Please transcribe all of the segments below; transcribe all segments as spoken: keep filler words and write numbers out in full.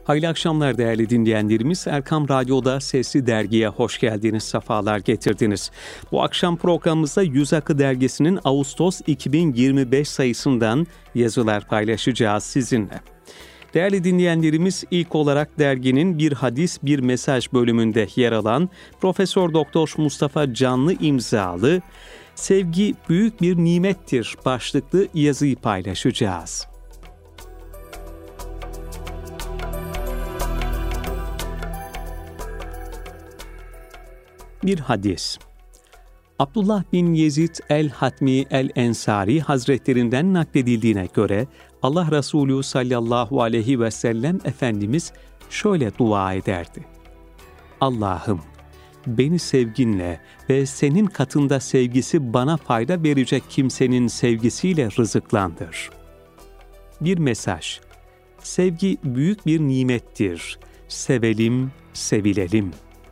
Hayırlı akşamlar değerli dinleyenlerimiz. Erkam Radyo'da Sesli Dergi'ye hoş geldiniz, sefalar getirdiniz. Bu akşam programımızda Yüz Akı Dergisi'nin Ağustos iki bin yirmi beş sayısından yazılar paylaşacağız sizinle. Değerli dinleyenlerimiz, ilk olarak derginin Bir Hadis Bir Mesaj bölümünde yer alan Profesör Doktor Mustafa Canlı imzalı "Sevgi büyük bir nimettir" başlıklı yazıyı paylaşacağız. Bir hadis. Abdullah bin Yezid el-Hatmi el-Ensari Hazretlerinden nakledildiğine göre Allah Resulü sallallahu aleyhi ve sellem Efendimiz şöyle dua ederdi: Allah'ım, beni sevginle ve senin katında sevgisi bana fayda verecek kimsenin sevgisiyle rızıklandır. Bir mesaj. Sevgi büyük bir nimettir. Sevelim, sevilelim.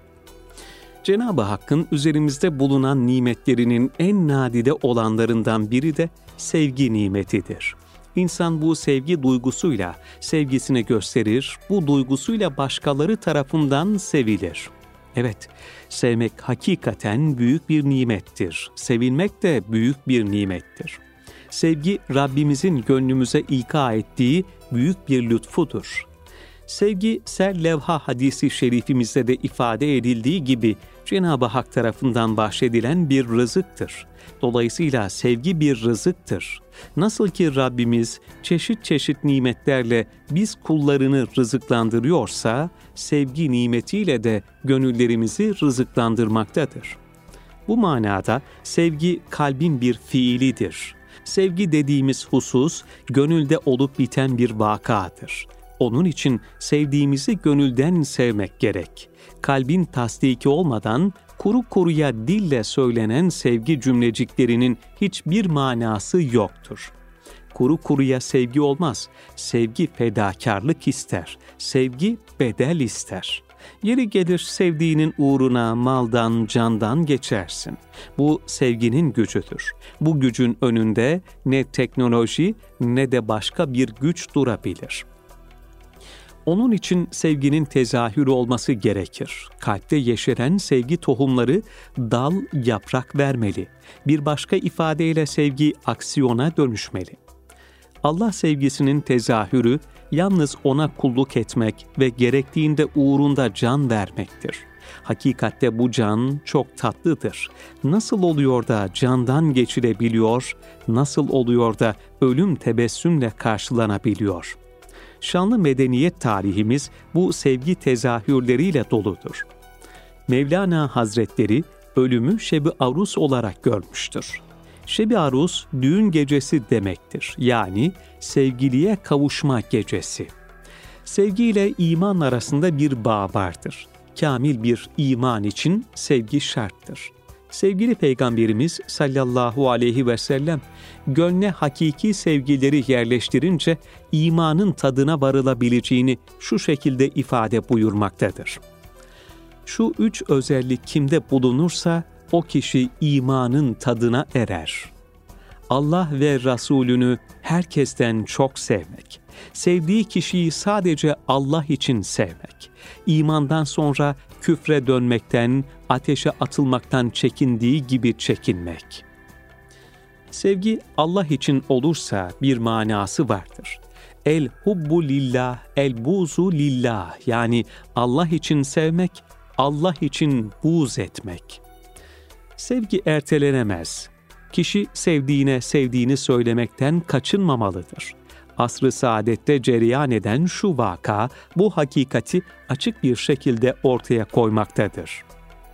Cenab-ı Hakk'ın üzerimizde bulunan nimetlerinin en nadide olanlarından biri de sevgi nimetidir. İnsan bu sevgi duygusuyla sevgisini gösterir, bu duygusuyla başkaları tarafından sevilir. Evet, sevmek hakikaten büyük bir nimettir. Sevilmek de büyük bir nimettir. Sevgi, Rabbimizin gönlümüze ilka ettiği büyük bir lütfudur. Sevgi, Ser-Levha hadisi şerifimizde de ifade edildiği gibi Cenab-ı Hak tarafından bahşedilen bir rızıktır. Dolayısıyla sevgi bir rızıktır. Nasıl ki Rabbimiz çeşit çeşit nimetlerle biz kullarını rızıklandırıyorsa, sevgi nimetiyle de gönüllerimizi rızıklandırmaktadır. Bu manada sevgi kalbin bir fiilidir. Sevgi dediğimiz husus, gönülde olup biten bir vakadır. Onun için sevdiğimizi gönülden sevmek gerek. Kalbin tasdiki olmadan kuru kuruya dille söylenen sevgi cümleciklerinin hiçbir manası yoktur. Kuru kuruya sevgi olmaz. Sevgi fedakarlık ister. Sevgi bedel ister. Yeri gelir sevdiğinin uğruna maldan, candan geçersin. Bu sevginin gücüdür. Bu gücün önünde ne teknoloji ne de başka bir güç durabilir. Onun için sevginin tezahürü olması gerekir. Kalpte yeşeren sevgi tohumları dal, yaprak vermeli. Bir başka ifadeyle sevgi aksiyona dönüşmeli. Allah sevgisinin tezahürü yalnız ona kulluk etmek ve gerektiğinde uğrunda can vermektir. Hakikatte bu can çok tatlıdır. Nasıl oluyor da candan geçilebiliyor, nasıl oluyor da ölüm tebessümle karşılanabiliyor? Şanlı medeniyet tarihimiz bu sevgi tezahürleriyle doludur. Mevlana Hazretleri ölümü Şeb-i Arus olarak görmüştür. Şeb-i Arus düğün gecesi demektir. Yani sevgiliye kavuşma gecesi. Sevgi ile iman arasında bir bağ vardır. Kamil bir iman için sevgi şarttır. Sevgili Peygamberimiz sallallahu aleyhi ve sellem gönle hakiki sevgileri yerleştirince imanın tadına varılabileceğini şu şekilde ifade buyurmaktadır. Şu üç özellik kimde bulunursa o kişi imanın tadına erer. Allah ve Resulünü herkesten çok sevmek, sevdiği kişiyi sadece Allah için sevmek, imandan sonra küfre dönmekten, ateşe atılmaktan çekindiği gibi çekinmek. Sevgi Allah için olursa bir manası vardır. El hubbu lillah, el buzu lillah, yani Allah için sevmek, Allah için buğz etmek. Sevgi ertelenemez. Kişi sevdiğine sevdiğini söylemekten kaçınmamalıdır. Asr-ı saadette cereyan eden şu vaka, bu hakikati açık bir şekilde ortaya koymaktadır.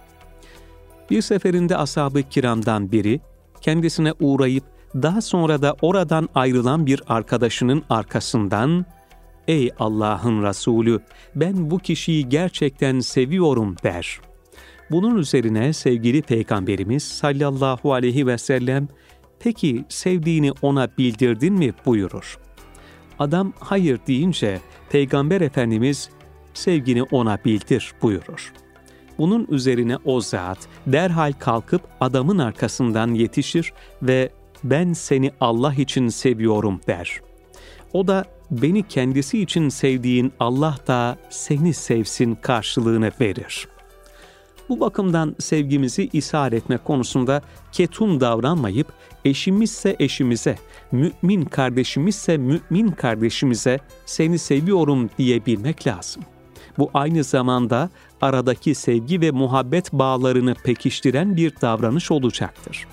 Bir seferinde ashab-ı kiramdan biri, kendisine uğrayıp daha sonra da oradan ayrılan bir arkadaşının arkasından, "Ey Allah'ın Resulü, ben bu kişiyi gerçekten seviyorum" der. Bunun üzerine sevgili Peygamberimiz sallallahu aleyhi ve sellem, "Peki sevdiğini ona bildirdin mi?" buyurur. Adam hayır deyince Peygamber Efendimiz, "Sevgini ona bildir" buyurur. Bunun üzerine o zat derhal kalkıp adamın arkasından yetişir ve "Ben seni Allah için seviyorum" der. O da beni kendisi için sevdiğin Allah da seni sevsin karşılığını verir. Bu bakımdan sevgimizi ishar etme konusunda ketum davranmayıp, eşimizse eşimize, mümin kardeşimizse mümin kardeşimize seni seviyorum diyebilmek lazım. Bu aynı zamanda aradaki sevgi ve muhabbet bağlarını pekiştiren bir davranış olacaktır.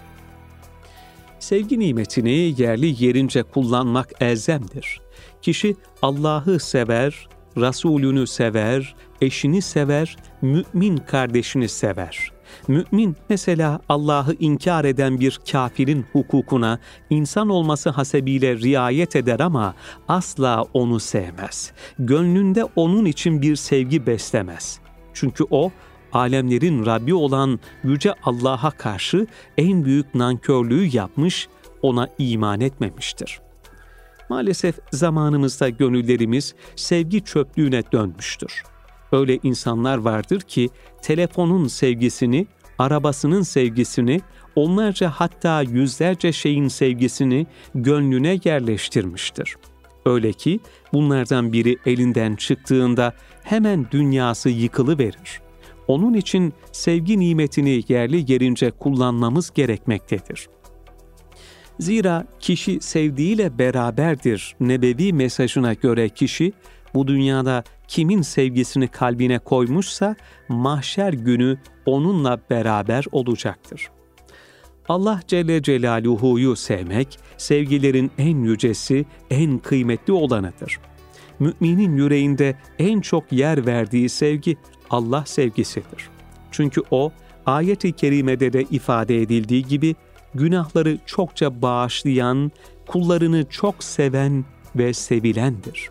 Sevgi nimetini yerli yerince kullanmak elzemdir. Kişi Allah'ı sever, Resulünü sever, eşini sever, mümin kardeşini sever. Mümin mesela Allah'ı inkar eden bir kafirin hukukuna insan olması hasebiyle riayet eder ama asla onu sevmez. Gönlünde onun için bir sevgi beslemez. Çünkü o, alemlerin Rabbi olan Yüce Allah'a karşı en büyük nankörlüğü yapmış, ona iman etmemiştir. Maalesef zamanımızda gönüllerimiz sevgi çöplüğüne dönmüştür. Öyle insanlar vardır ki telefonun sevgisini, arabasının sevgisini, onlarca hatta yüzlerce şeyin sevgisini gönlüne yerleştirmiştir. Öyle ki bunlardan biri elinden çıktığında hemen dünyası yıkılıverir. Onun için sevgi nimetini yerli yerince kullanmamız gerekmektedir. Zira kişi sevdiğiyle beraberdir nebevi mesajına göre kişi, bu dünyada kimin sevgisini kalbine koymuşsa mahşer günü onunla beraber olacaktır. Allah Celle Celaluhu'yu sevmek, sevgilerin en yücesi, en kıymetli olanıdır. Müminin yüreğinde en çok yer verdiği sevgi Allah sevgisidir. Çünkü o, ayet-i kerimede de ifade edildiği gibi, günahları çokça bağışlayan, kullarını çok seven ve sevilendir.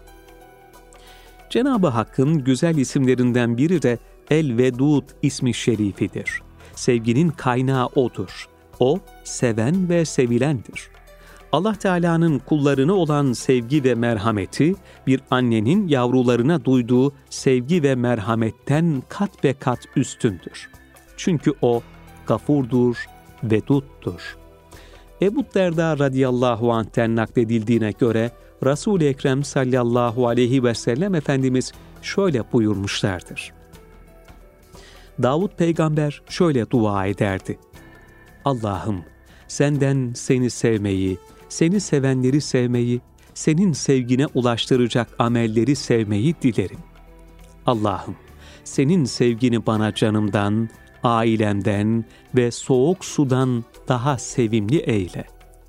Cenab-ı Hakk'ın güzel isimlerinden biri de El-Vedud ismi şerifidir. Sevginin kaynağı O'dur. O, seven ve sevilendir. Allah Teala'nın kullarına olan sevgi ve merhameti, bir annenin yavrularına duyduğu sevgi ve merhametten kat be kat üstündür. Çünkü O, gafurdur, veduttur. Ebu Derda radıyallahu anh'ten nakledildiğine göre, Resul-i Ekrem sallallahu aleyhi ve sellem Efendimiz şöyle buyurmuşlardır. Davud peygamber şöyle dua ederdi. Allah'ım, senden seni sevmeyi, seni sevenleri sevmeyi, senin sevgine ulaştıracak amelleri sevmeyi dilerim. Allah'ım, senin sevgini bana canımdan, ailemden ve soğuk sudan daha sevimli eyle.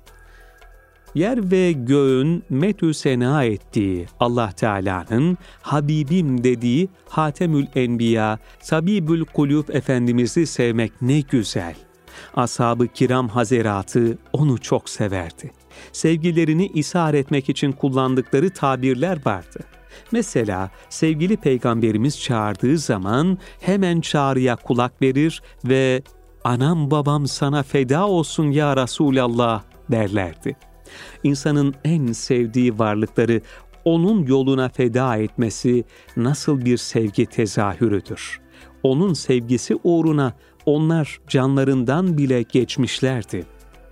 Yer ve göğün metü sena ettiği Allah Teala'nın Habibim dediği Hatemül Enbiya, Tabibül Kulub Efendimiz'i sevmek ne güzel. Ashab-ı kiram hazeratı onu çok severdi. Sevgilerini ishar etmek için kullandıkları tabirler vardı. Mesela sevgili peygamberimiz çağırdığı zaman hemen çağrıya kulak verir ve anam babam sana feda olsun ya Resulallah derlerdi. İnsanın en sevdiği varlıkları onun yoluna feda etmesi nasıl bir sevgi tezahürüdür. Onun sevgisi uğruna onlar canlarından bile geçmişlerdi.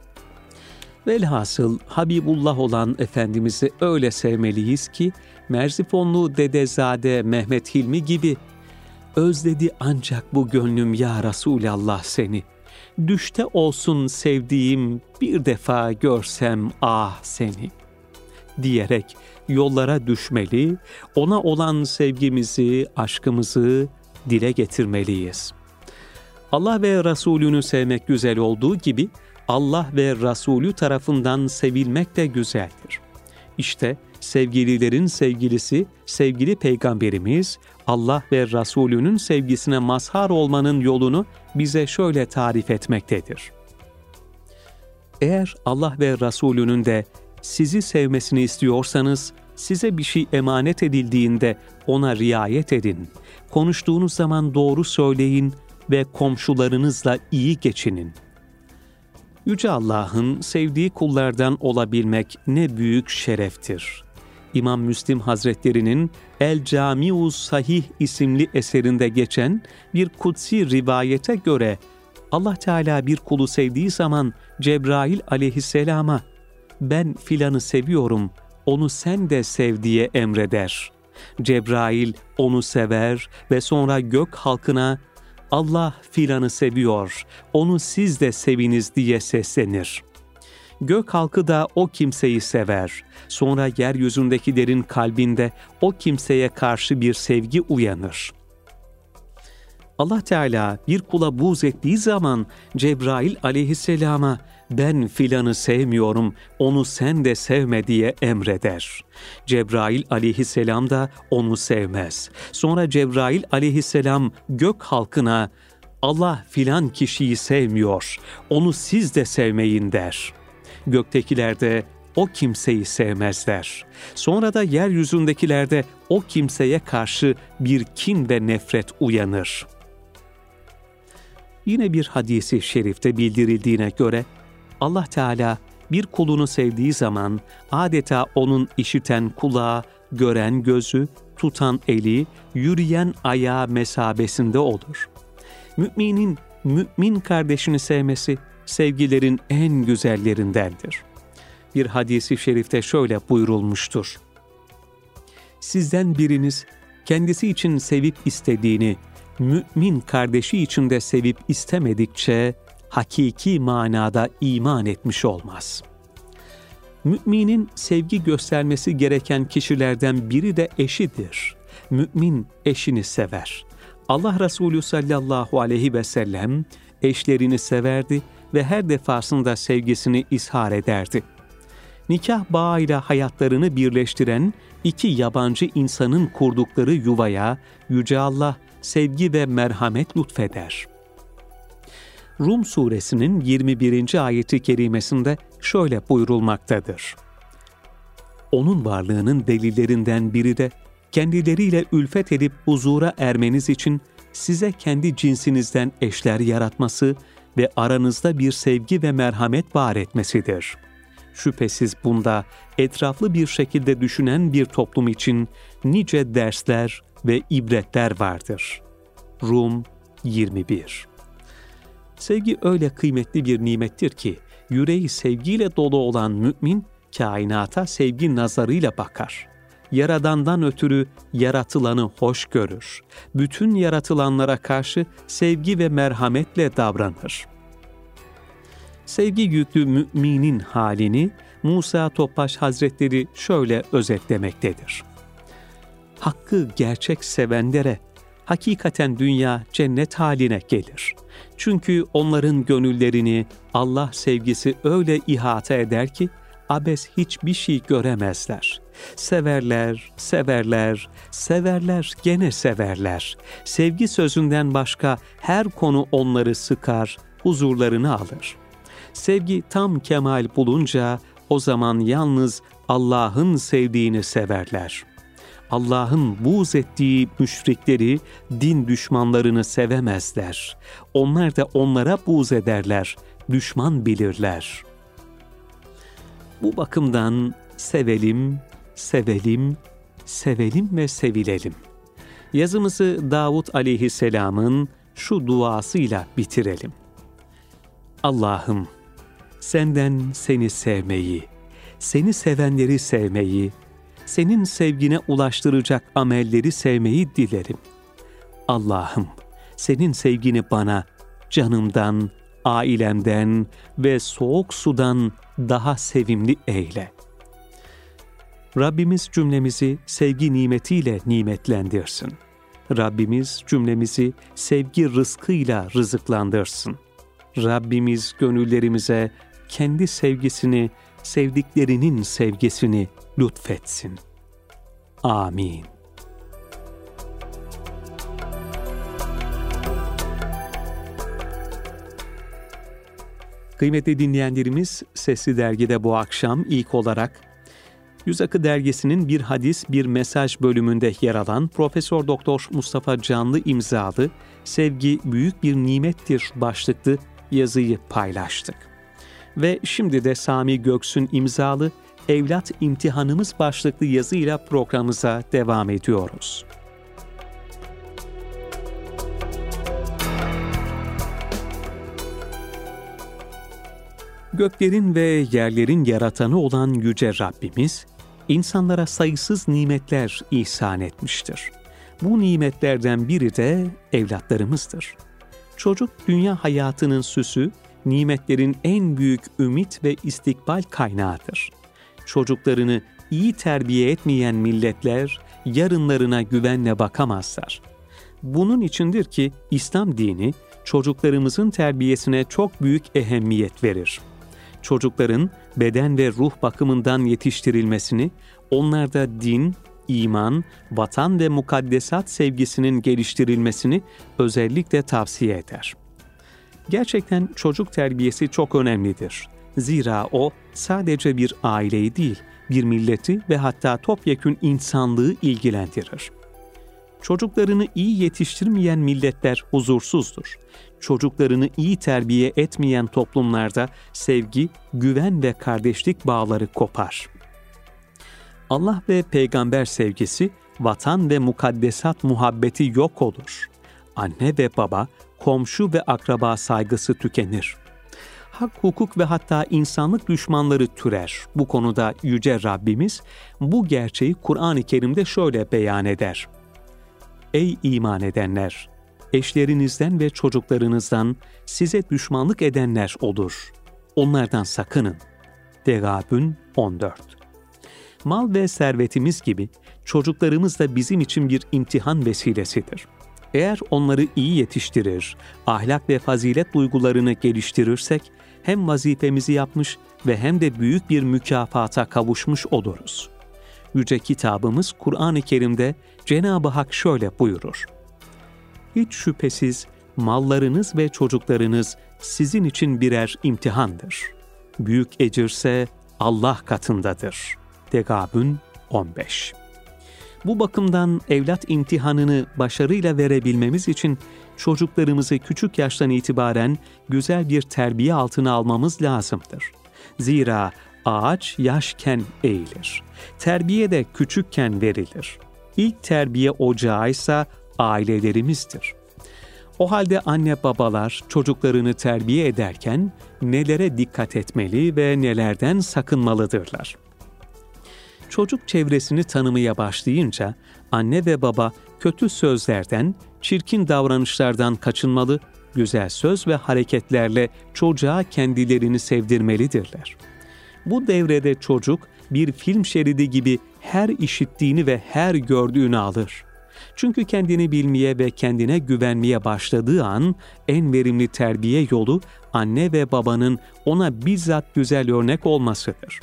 Velhasıl Habibullah olan Efendimiz'i öyle sevmeliyiz ki, Merzifonlu Dedezade Mehmet Hilmi gibi, özledi ancak bu gönlüm ya Resulallah seni, düşte olsun sevdiğim bir defa görsem ah seni, diyerek yollara düşmeli, ona olan sevgimizi, aşkımızı dile getirmeliyiz. Allah ve Resulünü sevmek güzel olduğu gibi, Allah ve Resulü tarafından sevilmek de güzeldir. İşte sevgililerin sevgilisi, sevgili Peygamberimiz, Allah ve Resulünün sevgisine mazhar olmanın yolunu bize şöyle tarif etmektedir. Eğer Allah ve Resulünün de sizi sevmesini istiyorsanız, size bir şey emanet edildiğinde ona riayet edin. Konuştuğunuz zaman doğru söyleyin ve komşularınızla iyi geçinin. Yüce Allah'ın sevdiği kullardan olabilmek ne büyük şereftir. İmam Müslim Hazretleri'nin El-Cami'u Sahih isimli eserinde geçen bir kutsi rivayete göre Allah Teala bir kulu sevdiği zaman Cebrail aleyhisselama ben filanı seviyorum, onu sen de sev diye emreder. Cebrail onu sever ve sonra gök halkına Allah filanı seviyor, onu siz de seviniz diye seslenir. Gök halkı da o kimseyi sever. Sonra yeryüzündekilerin kalbinde o kimseye karşı bir sevgi uyanır. Allah Teala bir kula buğz ettiği zaman Cebrail aleyhisselama ben filanı sevmiyorum, onu sen de sevme diye emreder. Cebrail aleyhisselam da onu sevmez. Sonra Cebrail aleyhisselam gök halkına Allah filan kişiyi sevmiyor, onu siz de sevmeyin der. Göktekiler de o kimseyi sevmezler. Sonra da yeryüzündekiler de o kimseye karşı bir kin ve nefret uyanır. Yine bir hadisi şerifte bildirildiğine göre Allah Teala bir kulunu sevdiği zaman adeta onun işiten kulağı, gören gözü, tutan eli, yürüyen ayağı mesabesinde olur. Müminin mümin kardeşini sevmesi sevgilerin en güzellerindendir. Bir hadisi şerifte şöyle buyurulmuştur. Sizden biriniz kendisi için sevip istediğini, mümin kardeşi için de sevip istemedikçe hakiki manada iman etmiş olmaz. Müminin sevgi göstermesi gereken kişilerden biri de eşidir. Mümin eşini sever. Allah Resulü sallallahu aleyhi ve sellem eşlerini severdi ve her defasında sevgisini izhar ederdi. Nikah bağıyla hayatlarını birleştiren iki yabancı insanın kurdukları yuvaya Yüce Allah sevgi ve merhamet lütfeder. Rum suresinin yirmi birinci ayeti kerimesinde şöyle buyurulmaktadır. Onun varlığının delillerinden biri de kendileriyle ülfet edip huzura ermeniz için size kendi cinsinizden eşler yaratması ve aranızda bir sevgi ve merhamet var etmesidir. Şüphesiz bunda etraflı bir şekilde düşünen bir toplum için nice dersler ve ibretler vardır. Rum yirmi bir. Sevgi öyle kıymetli bir nimettir ki, yüreği sevgiyle dolu olan mümin, kainata sevgi nazarıyla bakar. Yaradandan ötürü yaratılanı hoş görür. Bütün yaratılanlara karşı sevgi ve merhametle davranır. Sevgi yüklü müminin halini Musa Topbaş Hazretleri şöyle özetlemektedir. Hakkı gerçek sevenlere hakikaten dünya cennet haline gelir. Çünkü onların gönüllerini Allah sevgisi öyle ihata eder ki abes hiçbir şey göremezler. Severler, severler, severler, gene severler. Sevgi sözünden başka her konu onları sıkar, huzurlarını alır. Sevgi tam kemal bulunca o zaman yalnız Allah'ın sevdiğini severler. Allah'ın buğz ettiği müşrikleri, din düşmanlarını sevemezler. Onlar da onlara buğz ederler, düşman bilirler. Bu bakımdan sevelim, sevelim, sevelim ve sevilelim. Yazımızı Davud aleyhisselamın şu duasıyla bitirelim. Allah'ım, senden seni sevmeyi, seni sevenleri sevmeyi, senin sevgine ulaştıracak amelleri sevmeyi dilerim. Allah'ım, senin sevgini bana canımdan, ailemden ve soğuk sudan daha sevimli eyle. Rabbimiz cümlemizi sevgi nimetiyle nimetlendirsin. Rabbimiz cümlemizi sevgi rızkıyla rızıklandırsın. Rabbimiz gönüllerimize kendi sevgisini, sevdiklerinin sevgisini lütfetsin. Amin. Kıymetli dinleyenlerimiz, Sesli Dergi'de bu akşam ilk olarak Yüz Akı Dergisi'nin bir hadis, bir mesaj bölümünde yer alan Profesör Doktor Mustafa Canlı imzalı "Sevgi büyük bir nimettir" başlıklı yazıyı paylaştık. Ve şimdi de Sami Göksu'nun imzalı "Evlat İmtihanımız" başlıklı yazıyla programımıza devam ediyoruz. Göklerin ve yerlerin yaratanı olan Yüce Rabbimiz, insanlara sayısız nimetler ihsan etmiştir. Bu nimetlerden biri de evlatlarımızdır. Çocuk dünya hayatının süsü, nimetlerin en büyük ümit ve istikbal kaynağıdır. Çocuklarını iyi terbiye etmeyen milletler yarınlarına güvenle bakamazlar. Bunun içindir ki İslam dini çocuklarımızın terbiyesine çok büyük ehemmiyet verir. Çocukların beden ve ruh bakımından yetiştirilmesini, onlarda din, iman, vatan ve mukaddesat sevgisinin geliştirilmesini özellikle tavsiye eder. Gerçekten çocuk terbiyesi çok önemlidir. Zira o sadece bir aileyi değil, bir milleti ve hatta topyekün insanlığı ilgilendirir. Çocuklarını iyi yetiştirmeyen milletler huzursuzdur. Çocuklarını iyi terbiye etmeyen toplumlarda sevgi, güven ve kardeşlik bağları kopar. Allah ve peygamber sevgisi, vatan ve mukaddesat muhabbeti yok olur. Anne ve baba, komşu ve akraba saygısı tükenir. Hak, hukuk ve hatta insanlık düşmanları türer. Bu konuda Yüce Rabbimiz bu gerçeği Kur'an-ı Kerim'de şöyle beyan eder. Ey iman edenler! Eşlerinizden ve çocuklarınızdan size düşmanlık edenler olur. Onlardan sakının. Tegâbün on dört. Mal ve servetimiz gibi çocuklarımız da bizim için bir imtihan vesilesidir. Eğer onları iyi yetiştirir, ahlak ve fazilet duygularını geliştirirsek, hem vazifemizi yapmış ve hem de büyük bir mükafata kavuşmuş oluruz. Yüce kitabımız Kur'an-ı Kerim'de Cenab-ı Hak şöyle buyurur. Hiç şüphesiz mallarınız ve çocuklarınız sizin için birer imtihandır. Büyük ecirse Allah katındadır. Tegâbün on beş. Bu bakımdan evlat imtihanını başarıyla verebilmemiz için çocuklarımızı küçük yaştan itibaren güzel bir terbiye altına almamız lazımdır. Zira ağaç yaşken eğilir. Terbiye de küçükken verilir. İlk terbiye ocağı ise ailelerimizdir. O halde anne babalar çocuklarını terbiye ederken nelere dikkat etmeli ve nelerden sakınmalıdırlar? Çocuk çevresini tanımaya başlayınca anne ve baba kötü sözlerden, çirkin davranışlardan kaçınmalı, güzel söz ve hareketlerle çocuğa kendilerini sevdirmelidirler. Bu devrede çocuk bir film şeridi gibi her işittiğini ve her gördüğünü alır. Çünkü kendini bilmeye ve kendine güvenmeye başladığı an en verimli terbiye yolu anne ve babanın ona bizzat güzel örnek olmasıdır.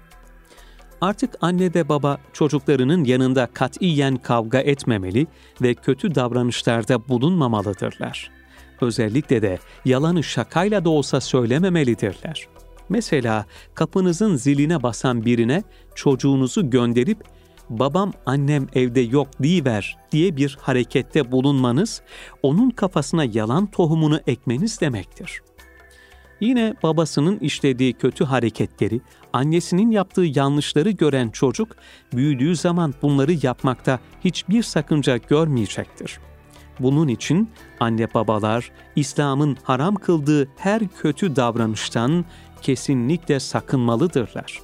Artık anne ve baba çocuklarının yanında katiyen kavga etmemeli ve kötü davranışlarda bulunmamalıdırlar. Özellikle de yalanı şakayla da olsa söylememelidirler. Mesela kapınızın ziline basan birine çocuğunuzu gönderip babam annem evde yok deyiver diye bir harekette bulunmanız, onun kafasına yalan tohumunu ekmeniz demektir. Yine babasının işlediği kötü hareketleri, annesinin yaptığı yanlışları gören çocuk, büyüdüğü zaman bunları yapmakta hiçbir sakınca görmeyecektir. Bunun için anne babalar, İslam'ın haram kıldığı her kötü davranıştan kesinlikle sakınmalıdırlar.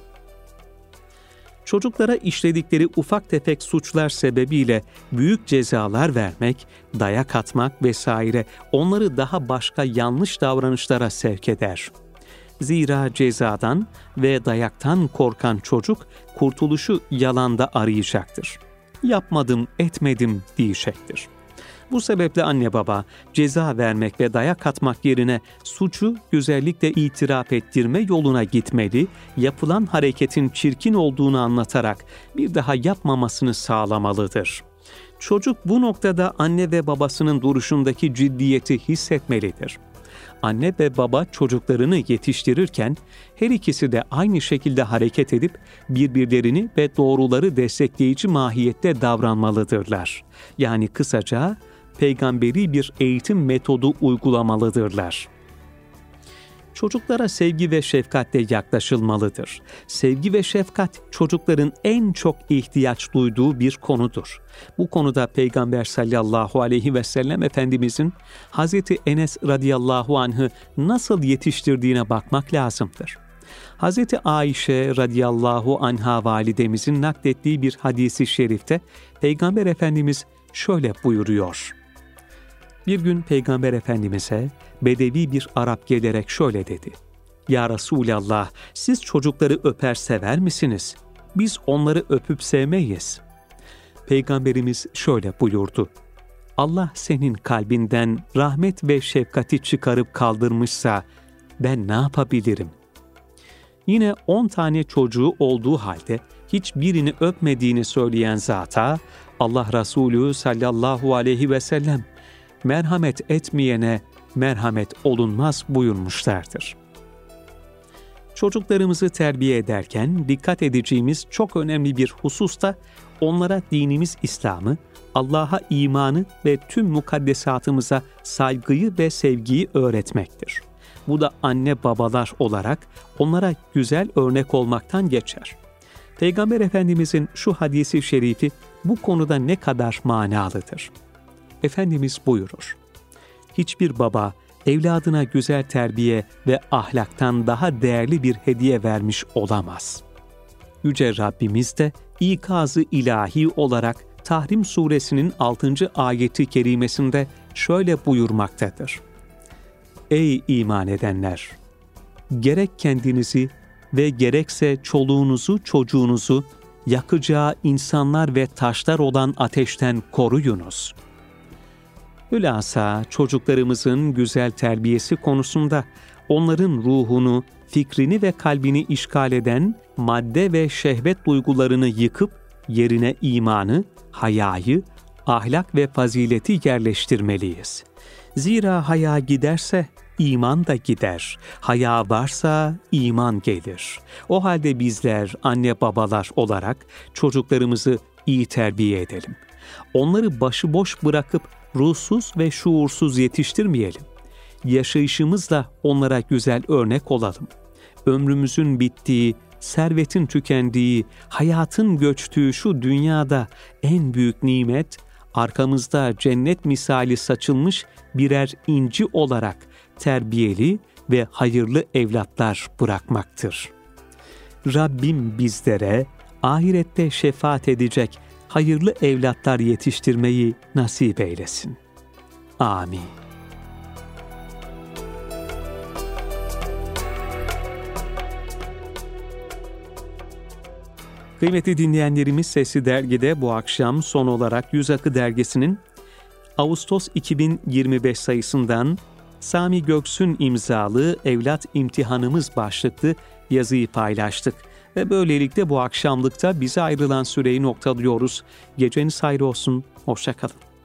Çocuklara işledikleri ufak tefek suçlar sebebiyle büyük cezalar vermek, dayak atmak vesaire onları daha başka yanlış davranışlara sevk eder. Zira cezadan ve dayaktan korkan çocuk kurtuluşu yalanda arayacaktır. Yapmadım, etmedim diyecektir. Bu sebeple anne baba ceza vermek ve dayak atmak yerine suçu güzellikle itiraf ettirme yoluna gitmeli, yapılan hareketin çirkin olduğunu anlatarak bir daha yapmamasını sağlamalıdır. Çocuk bu noktada anne ve babasının duruşundaki ciddiyeti hissetmelidir. Anne ve baba çocuklarını yetiştirirken her ikisi de aynı şekilde hareket edip birbirlerini ve doğruları destekleyici mahiyette davranmalıdırlar. Yani kısaca peygamberi bir eğitim metodu uygulamalıdırlar. Çocuklara sevgi ve şefkatle yaklaşılmalıdır. Sevgi ve şefkat çocukların en çok ihtiyaç duyduğu bir konudur. Bu konuda Peygamber sallallahu aleyhi ve sellem Efendimizin Hazreti Enes radıyallahu anh'ı nasıl yetiştirdiğine bakmak lazımdır. Hazreti Ayşe radıyallahu anha validemizin naklettiği bir hadisi şerifte Peygamber Efendimiz şöyle buyuruyor. Bir gün Peygamber Efendimiz'e Bedevi bir Arap gelerek şöyle dedi. Ya Resulallah, siz çocukları öper sever misiniz? Biz onları öpüp sevmeyiz. Peygamberimiz şöyle buyurdu. Allah senin kalbinden rahmet ve şefkati çıkarıp kaldırmışsa ben ne yapabilirim? Yine on tane çocuğu olduğu halde hiçbirini öpmediğini söyleyen zata Allah Resulü sallallahu aleyhi ve sellem merhamet etmeyene merhamet olunmaz buyurmuşlardır. Çocuklarımızı terbiye ederken dikkat edeceğimiz çok önemli bir husus da onlara dinimiz İslam'ı, Allah'a imanı ve tüm mukaddesatımıza saygıyı ve sevgiyi öğretmektir. Bu da anne babalar olarak onlara güzel örnek olmaktan geçer. Peygamber Efendimizin şu hadisi şerifi bu konuda ne kadar manalıdır. Efendimiz buyurur. Hiçbir baba evladına güzel terbiye ve ahlaktan daha değerli bir hediye vermiş olamaz. Yüce Rabbimiz de ikaz-ı ilahi olarak Tahrim suresinin altıncı ayeti kerimesinde şöyle buyurmaktadır. Ey iman edenler! Gerek kendinizi ve gerekse çoluğunuzu çocuğunuzu yakacağı insanlar ve taşlar olan ateşten koruyunuz. Hülasa çocuklarımızın güzel terbiyesi konusunda onların ruhunu, fikrini ve kalbini işgal eden madde ve şehvet duygularını yıkıp yerine imanı, hayayı, ahlak ve fazileti yerleştirmeliyiz. Zira haya giderse iman da gider. Haya varsa iman gelir. O halde bizler anne babalar olarak çocuklarımızı iyi terbiye edelim. Onları başıboş bırakıp ruhsuz ve şuursuz yetiştirmeyelim. Yaşayışımızla onlara güzel örnek olalım. Ömrümüzün bittiği, servetin tükendiği, hayatın göçtüğü şu dünyada en büyük nimet, arkamızda cennet misali saçılmış birer inci olarak terbiyeli ve hayırlı evlatlar bırakmaktır. Rabbim bizlere ahirette şefaat edecek hayırlı evlatlar yetiştirmeyi nasip eylesin. Amin. Kıymetli dinleyenlerimiz, Sesli Dergi'de bu akşam son olarak Yüz Akı Dergisi'nin Ağustos iki bin yirmi beş sayısından Sami Göksu'nun imzalı Evlat İmtihanımız başlıklı yazıyı paylaştık. Ve böylelikle bu akşamlıkta bize ayrılan süreyi noktalıyoruz. Geceniz hayır olsun, hoşça kalın.